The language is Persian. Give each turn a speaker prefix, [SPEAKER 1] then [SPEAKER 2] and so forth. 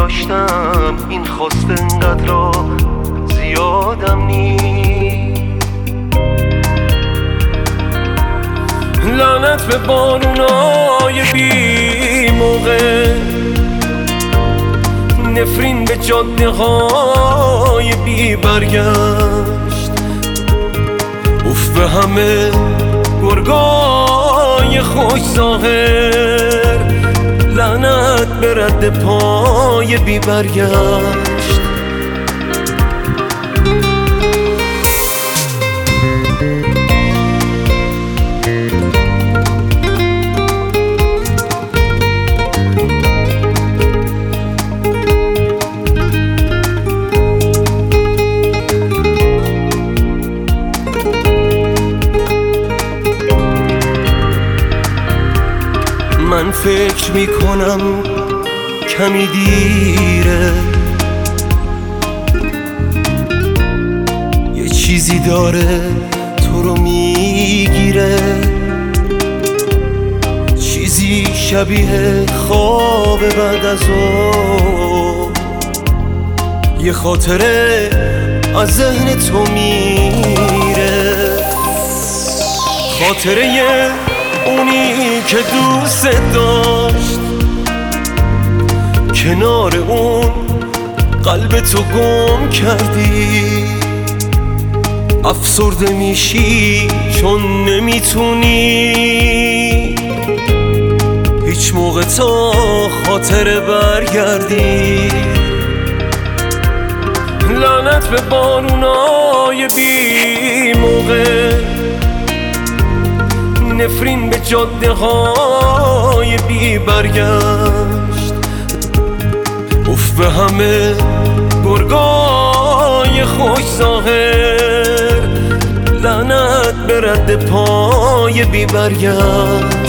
[SPEAKER 1] داشتم این خواست انقدر را زیادم نی. لعنت به بارونای بی موقع، نفرین به جاده های بی برگشت، اوف به همه گرگای خوش ظاهر، لعنت به رد پای بی برگشت. من فکر میکنم کمی دیره، یه چیزی داره تو رو میگیره، چیزی شبیه خواب بعد از ظهر، یه خاطره از ذهن تو میره، خاطره اونی که دوست داشت، کنار اون قلب تو گم کردی، افسرده میشی چون نمیتونی هیچ موقع تا خاطره برگردی. لعنت به بارونای بی موقع، نفرین به جاده های بی برگشت، اوف به همه گرگای خوش ظاهر، لعنت به رد پای بی برگشت.